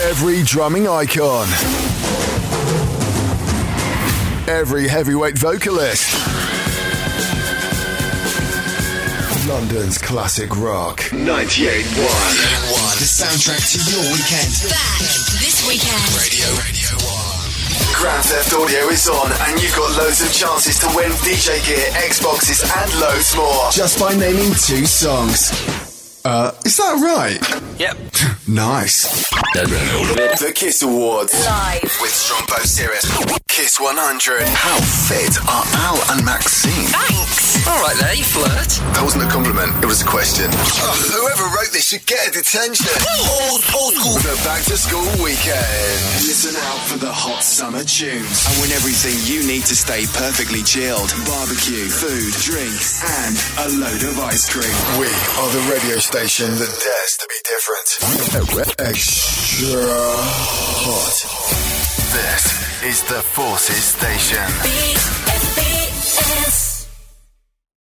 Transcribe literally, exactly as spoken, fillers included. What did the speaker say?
Every drumming icon. Every heavyweight vocalist. London's classic rock. ninety-eight point one. The soundtrack to your weekend. Back this weekend. Radio, Radio one. Grand Theft Audio is on, and you've got loads of chances to win D J gear, Xboxes, and loads more. Just by naming two songs. Uh, is that right? Yep. Nice. The Kiss Awards. Live. With Strombo Sirius. Kiss one hundred. How fit are Al and Maxine? Thanks. All right there, you flirt. That wasn't a compliment, it was a question. Oh, whoever wrote this should get a detention. Old, old school. The back to school weekend. Listen out for the hot summer tunes and win everything you need to stay perfectly chilled. Barbecue, food, drinks, and a load of ice cream. We are the radio station that dares to be different. Extra hot. This is the Forces Station.